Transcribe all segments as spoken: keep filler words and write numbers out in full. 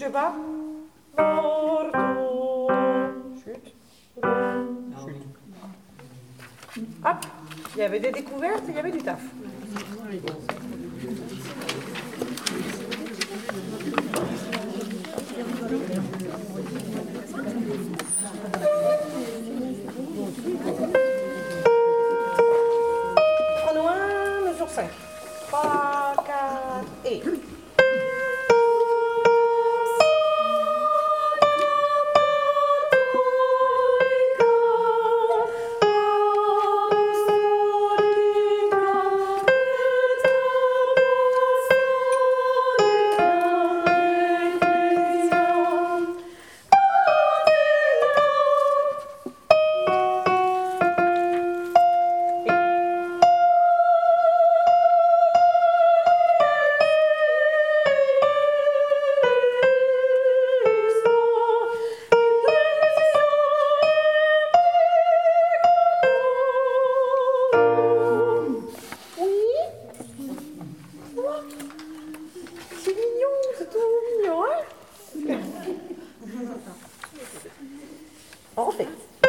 bougez pas. Bordeaux. Chute. Chute. Hop. Il y avait des découvertes, il y avait du taf. Prenons un, mesure cinq. trois, quatre et... En fait,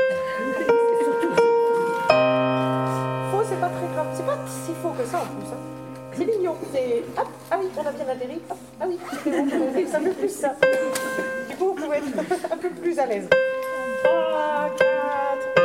faux, c'est pas très grave. C'est pas si faux que ça en plus. Hein. C'est mignon. C'est hop, ah oui, on a bien atterri. Hop, ah oui, c'est bon, c'est un peu plus ça. Du coup, vous pouvez être un peu plus à l'aise. trois, quatre.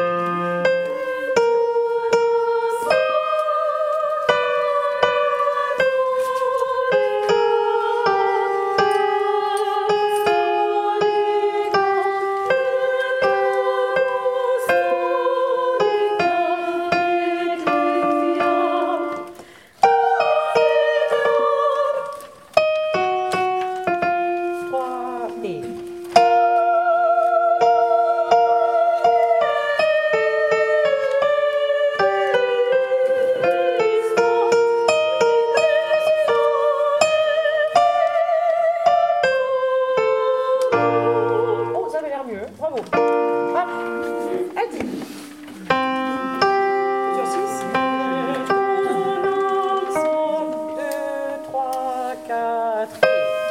Bravo. Hop. Allez. Sur six. deux, trois, quatre.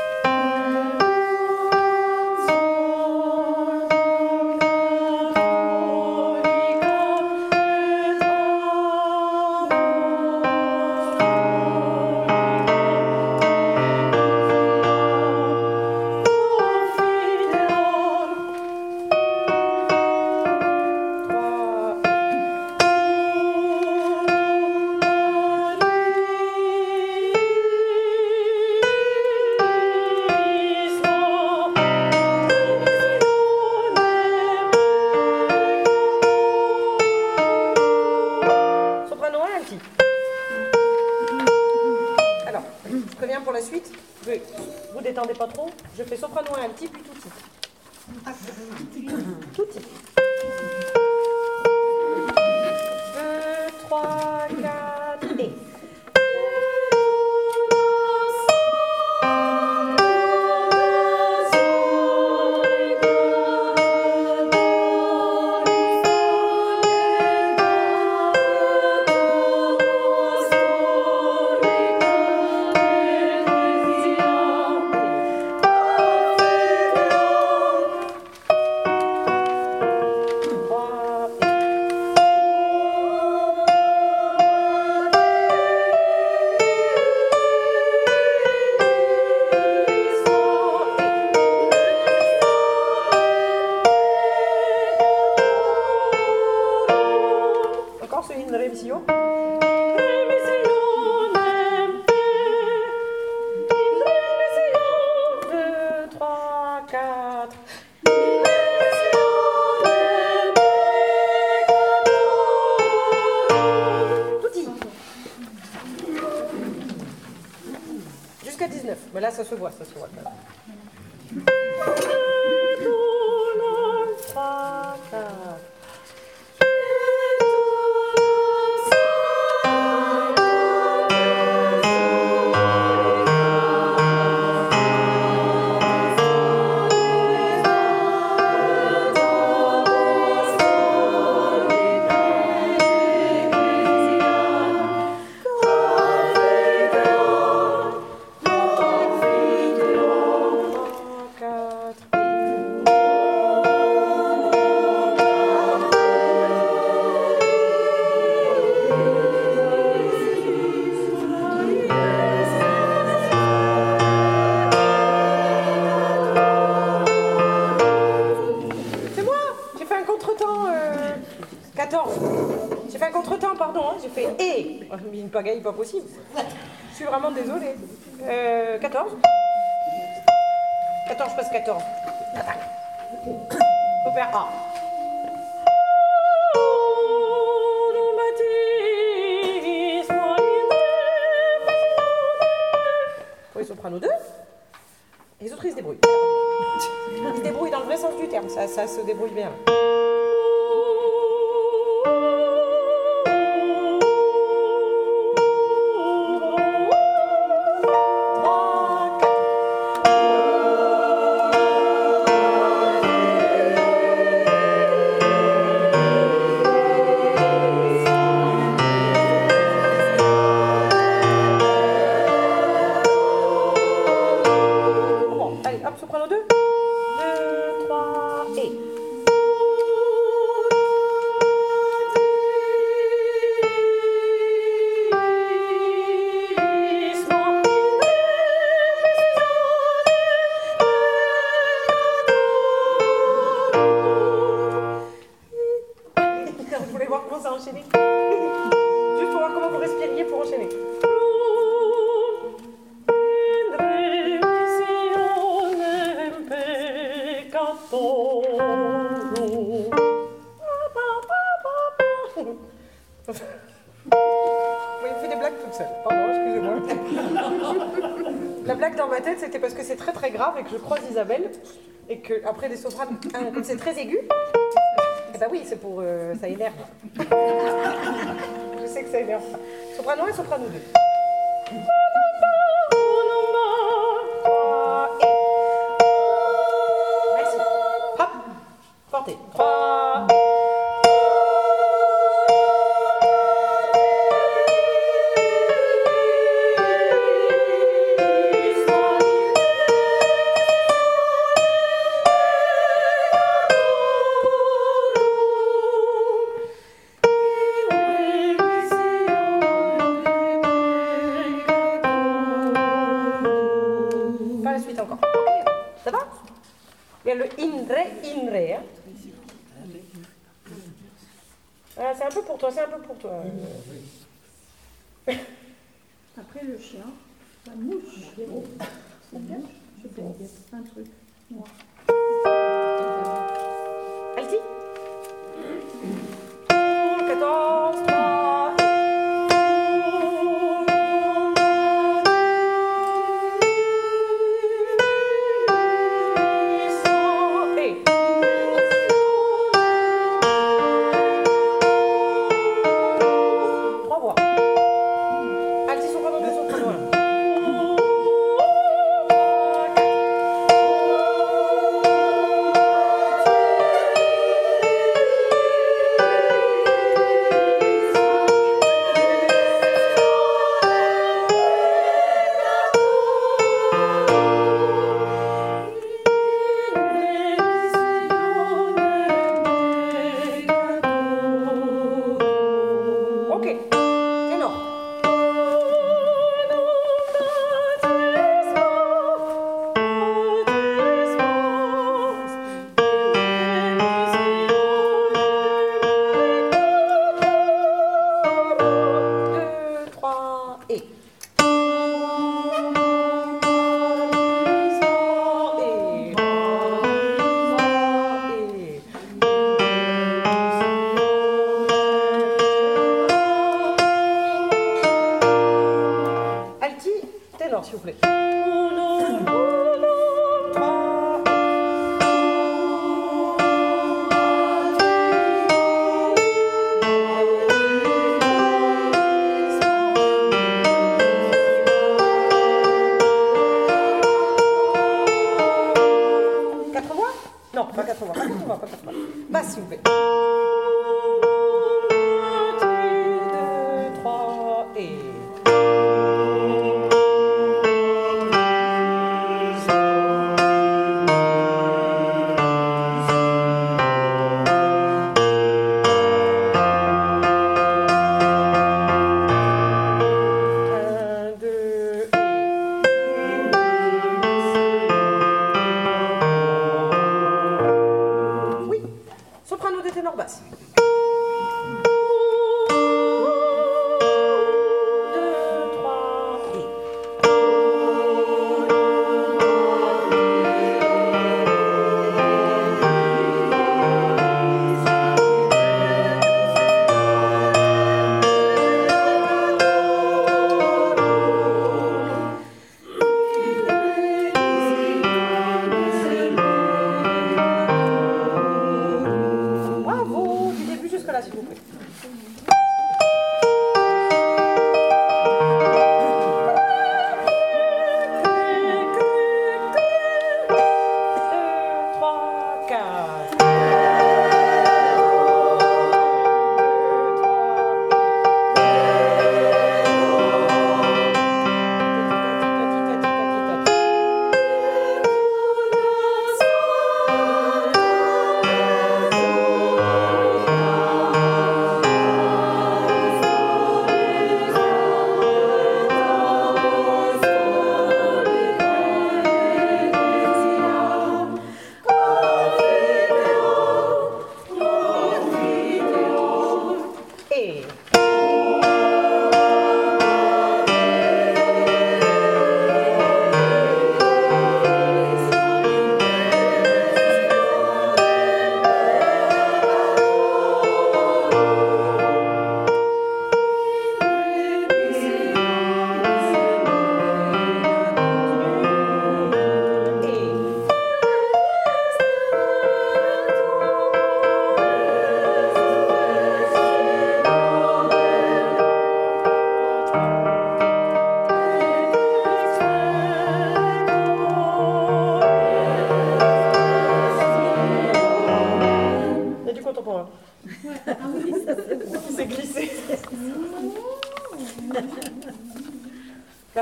Alors, je préviens pour la suite, vous détendez pas trop, je fais soprano un petit puis tutti. Tutti. deux, trois, quatre et... C'est une révision. deux, trois, quatre. Tutti. Jusqu'à dix-neuf. Mais là, ça se voit, ça se voit. trois, quatre. pardon, hein, j'ai fait et. Oh, mais une pagaille pas possible. Je suis vraiment désolée. Euh, quatorze. quatorze, je passe quatorze. Faut faire A. Pour les sopranos deux. Et les autres, ils se débrouillent. Ils se débrouillent dans le vrai sens du terme, ça, ça se débrouille bien. Soprano deux. deux, trois, et. Vous voulez voir comment ça enchaîner? Juste pour voir comment vous respiriez pour enchaîner. Oui, il fait des blagues toute seule. Pardon, excusez-moi. La blague dans ma tête, c'était parce que c'est très très grave et que je croise Isabelle et que après des sopranes, hein, comme c'est très aigu, eh ben oui, c'est pour euh, ça énerve. Je sais que ça énerve. Soprano un, soprano deux. Merci. Hop, portez. trois. Encore. Ça va? Il y a le in, ré, in, ré. Hein? Ah, c'est un peu pour toi, c'est un peu pour toi. Après le chien, la mouche. La mouche, je fais un truc noir. Alti? quatorze, trois. S'il vous plaît. Quatre voix? Non, pas quatre voix, pas quatre voix, pas quatre voix. Basse, s'il vous plaît. deux, trois, et... Soprano de ténor basse.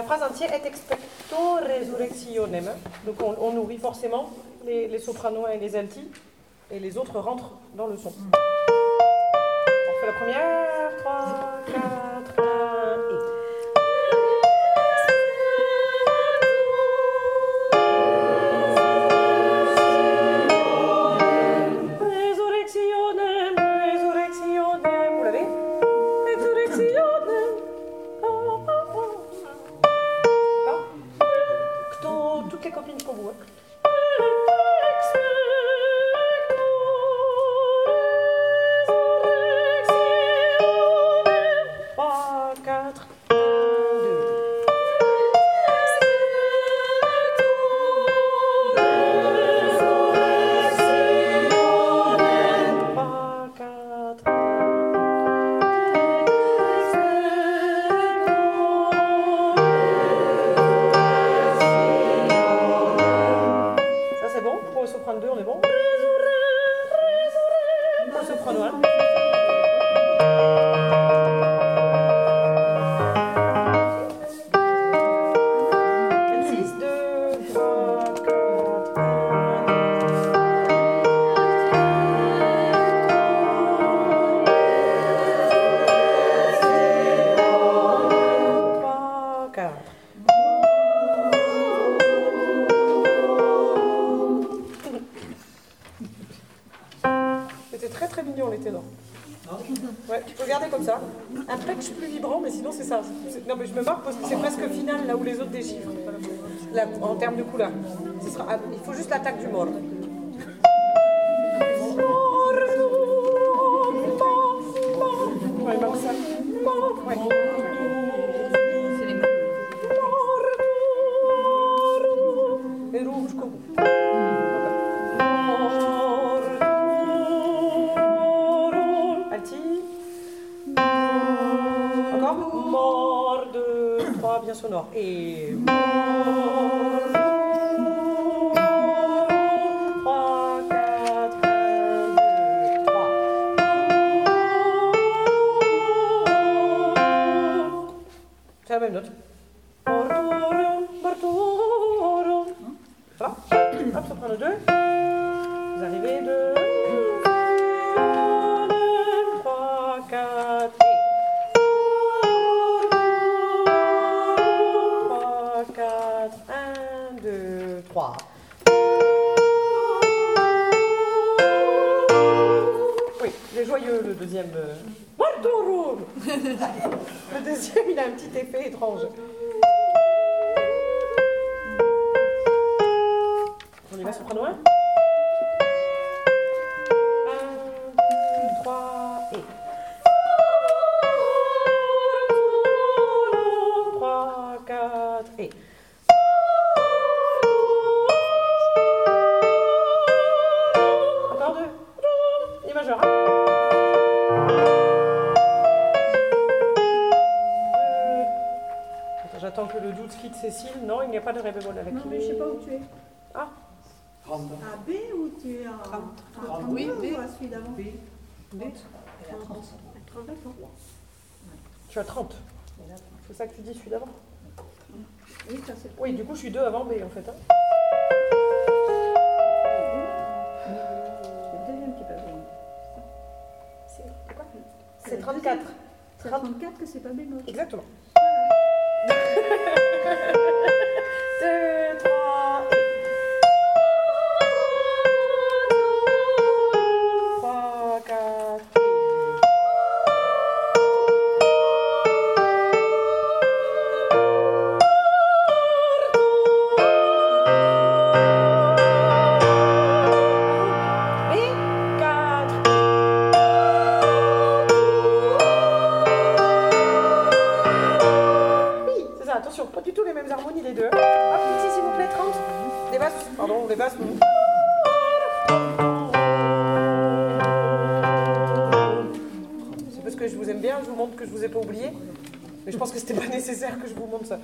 phrase entière est expecto resurrectionem. Donc on, on nourrit forcément les, les sopranos et les altis, et les autres rentrent dans le son. On fait la première, trois, quatre, un, et. Resurrectionem, resurrectionem. Vous l'avez? Resurrectionem. D'accord? Toutes les copines pour vous. Hein. trois, quatre, un, deux. trois, quatre. Ça c'est bon? Pour le soprano deux, on est bon? Pour le soprano un. C'était très très mignon les ténors. Ouais, tu peux regarder comme ça. Un patch plus vibrant, mais sinon c'est ça. C'est- Non mais je me marre parce que c'est presque final là où les autres déchiffrent. Là, en termes de couleur. Ce sera... ah, il faut juste l'attaque du mort. Ouais, il manque ça. Ouais. Et rouge comme. Alti. Encore. Mort, deux, trois, bien sonore. Et. trois, quatre, un, deux, trois. C'est la même note. Voilà. Hop, soprano deux. Vous arrivez deux. trois, quatre, et. trois, quatre, un, deux, trois. Oui, il est joyeux le deuxième. euh, Martoro. Le deuxième, il a un petit effet étrange. On y va soprano un. un, deux, trois, et. trois, quatre, et. Encore deux. Et majeur. Deux. Attends, j'attends que le doute quitte Cécile. Non, il n'y a pas de ré bémol avec Non, mais je sais pas où tu es. Ah, À B ou tu es à trente. à trente-deux Oui, B. ou à celui d'avant? B. B. trente. D'accord. tu as trente. C'est ça que tu dis, celui d'avant. Oui, ça c'est Oui, du coup, je suis deux avant B en fait. Hein. c'est le deuxième qui est pas bémol. C'est quoi? C'est trente-quatre. C'est à trente-quatre que c'est pas bémol. Exactement. deux, trois, et. trois, quatre, et. Et quatre. Oui, c'est ça, attention, pas du tout les mêmes harmonies les deux. Hop, ici s'il vous plaît, trente. Les basses, pardon, les basses. C'est parce que je vous aime bien, je vous montre que je vous ai pas oublié. Mais je pense que c'était pas nécessaire que je vous montre ça.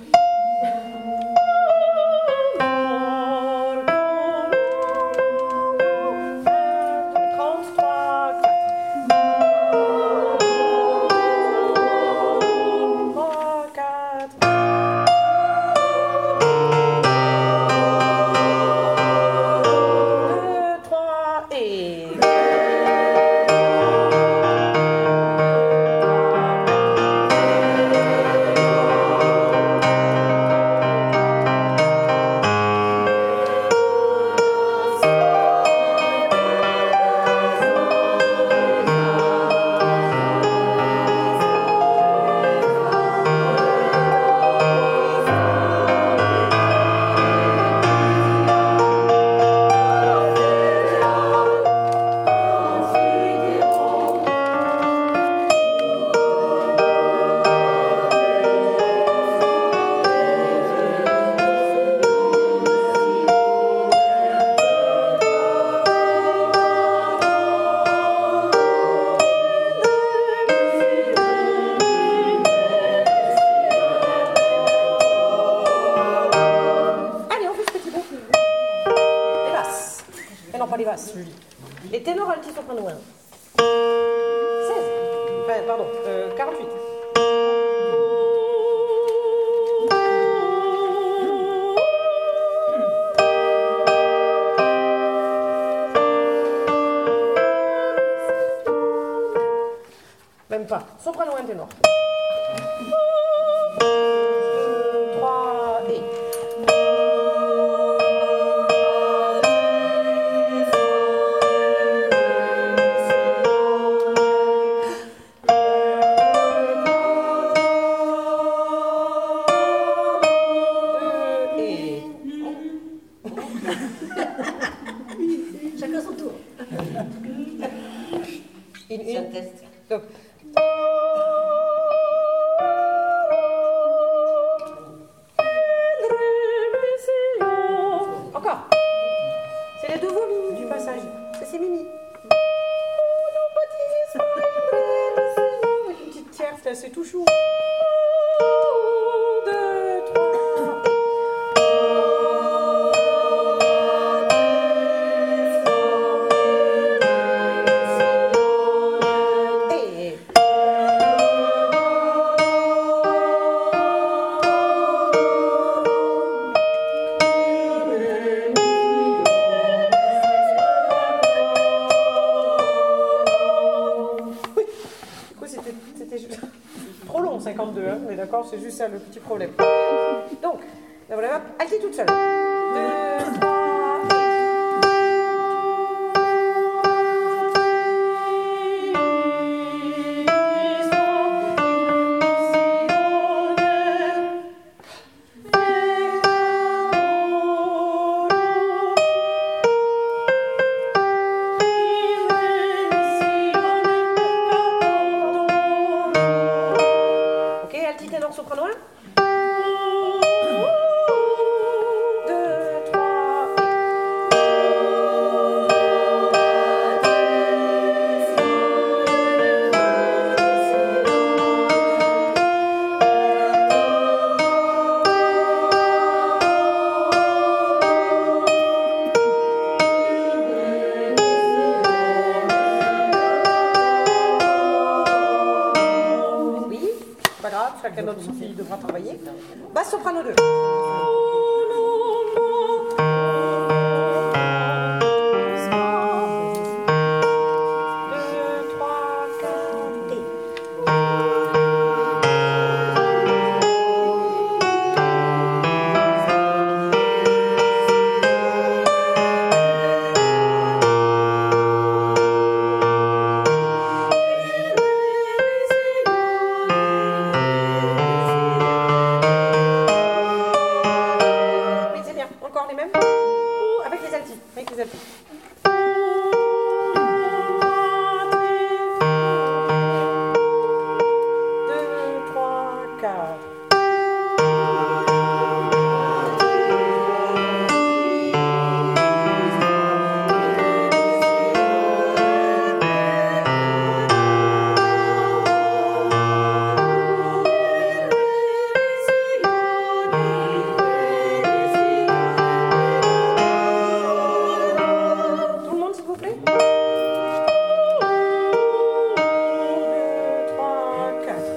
trente-trois, quatre. Eh non, pas les basses, je dis. Les ténors, altis, soprano un. seize. Enfin, pardon, euh, quarante-huit. Même pas. Soprano un ténor. trois et. Chacun son tour. Une, C'est un une. test. Donc. Encore. C'est les deux voix Mimi du passage. Ça c'est Mimi. Avec une petite tierce là, c'est tout chou. Deux, trois. Et. Du coup, c'était, c'était juste trop long, cinquante-deux, hein, on est d'accord, c'est juste ça le petit problème. Donc, la voilà, hop, acquis toute seule. Deux, trois, ok, alti ténor soprano un. Deux, trois, oui, pas grave, chacun notre fille devra travailler. Basse soprano deux. Deux, trois, quatre, et. Oui, c'est bien. Encore les mêmes. Ouh, avec les altis. Avec les altis. Deux, trois, quatre. Tout le monde, s'il vous plaît. Deux, trois, quatre.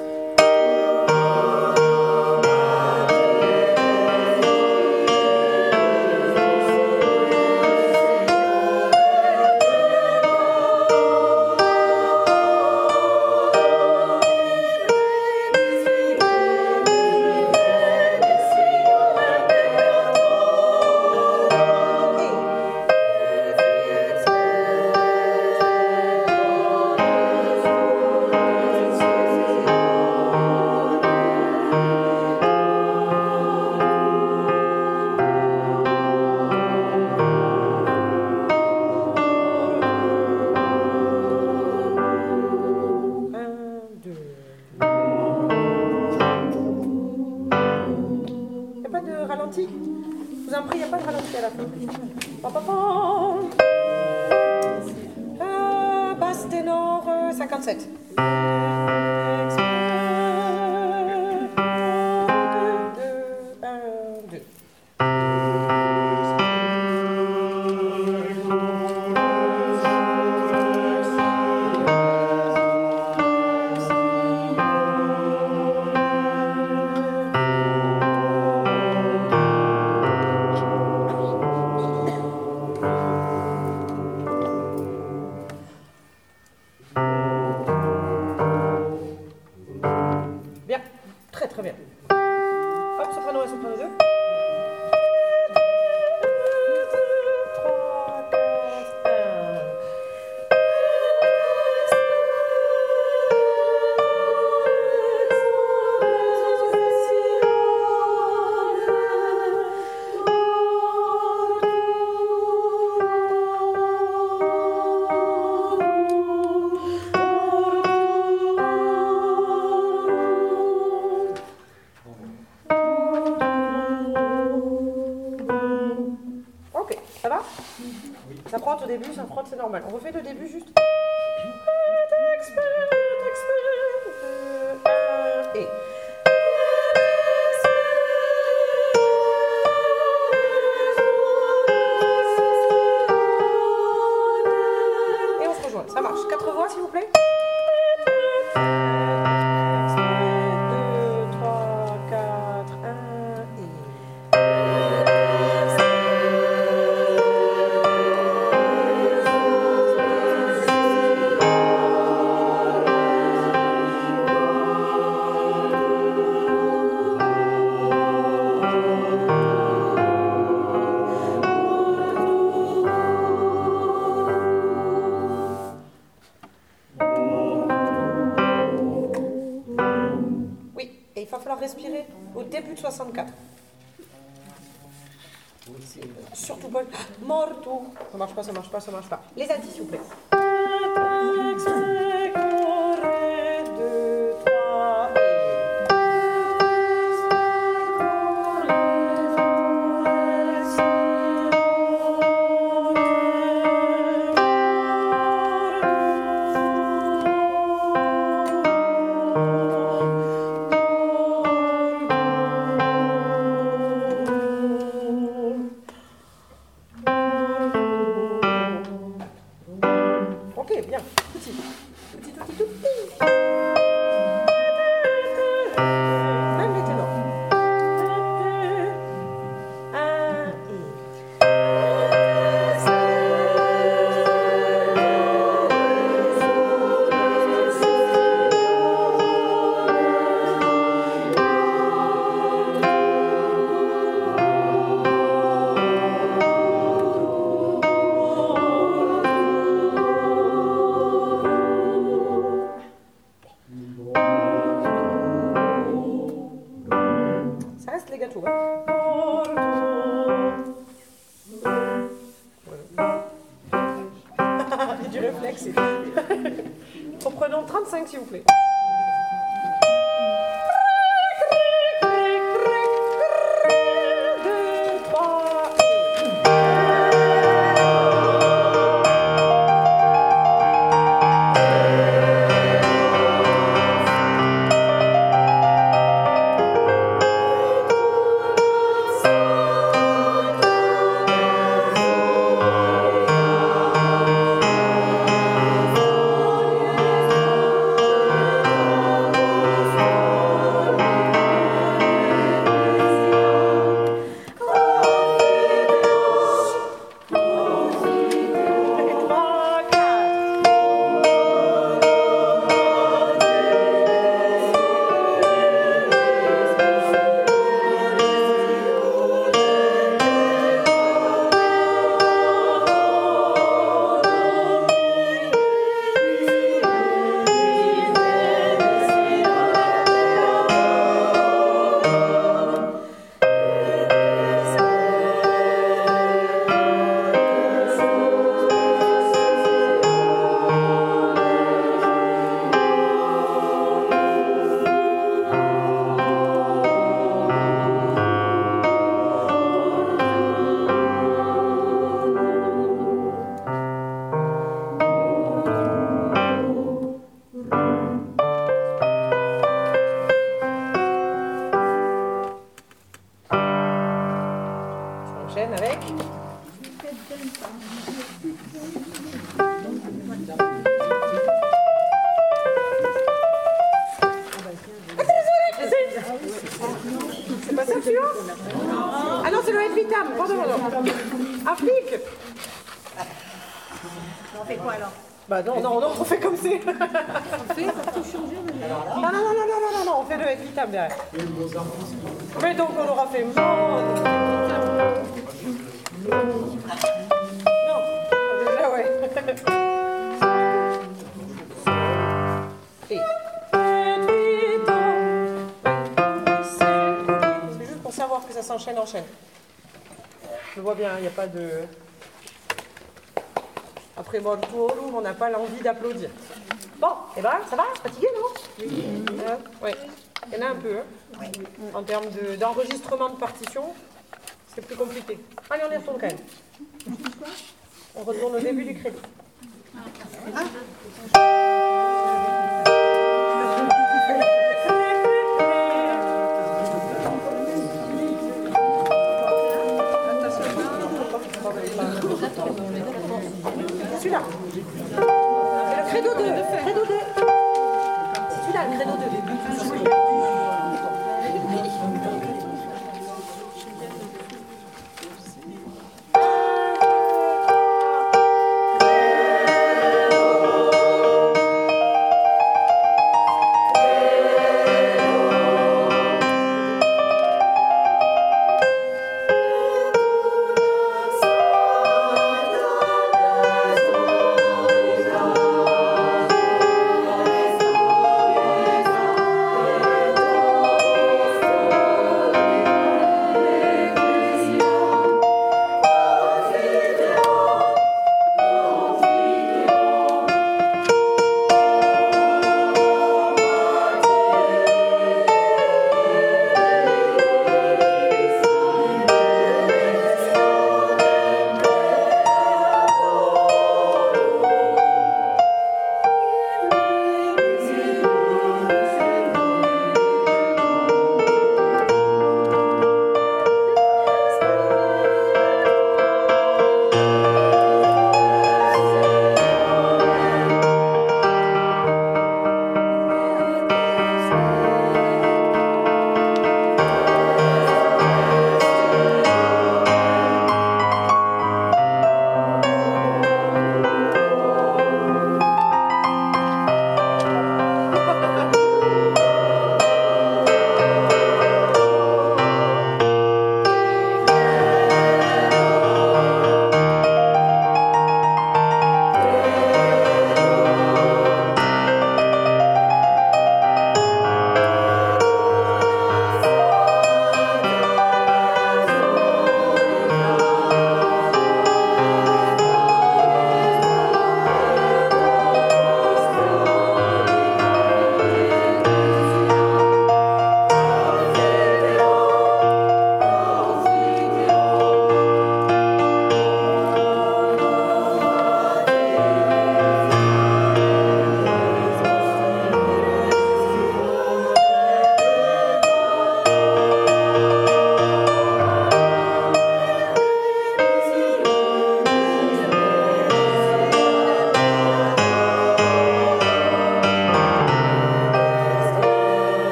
Un, deux. Il n'y a pas de ralenti? Je vous en prie, il n'y a pas de ralenti à la fin. Pam, pam, pam. Euh, basse ténor euh, cinquante-sept. Deux, un, deux. frotte au début, ça frotte, c'est normal. On refait le début juste. Expert, expert, euh, et. Et on se rejoint. Ça marche. Quatre voix, s'il vous plaît. Respirer au début de soixante-quatre. Surtout pas. Morto. Ça marche pas, ça marche pas, ça marche pas. Les indices, s'il vous plaît. deux, trois, Reprenons trente-cinq, s'il vous plaît. Avec. C'est pas ça le suivant? Ah non, c'est le et vitam. Pardon, pardon. Applique. On fait quoi alors? Bah non, non, non, on fait comme c'est. On fait pour tout changer. Non, non, non, non, non, non, non, on fait le et vitam derrière. Mais donc on aura fait mode. Non, déjà ouais. Et. C'est juste pour savoir que ça s'enchaîne, enchaîne. Je vois bien, il n'y a pas de. Après Morto, on n'a pas l'envie d'applaudir. Bon, et ben ça va, fatigué, non? Oui. Euh, ouais. Il y en a un peu, hein. Oui. En termes de, d'enregistrement de partition, c'est plus compliqué. Allez, on y retourne quand même. On retourne au début du crédit. Celui-là. C'est le credo deux. Credo deux. Celui-là, le credo deux. Thank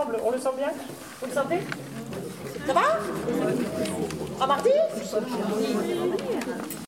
ensemble. On le sent bien? Vous le sentez? Ça va? À mardi?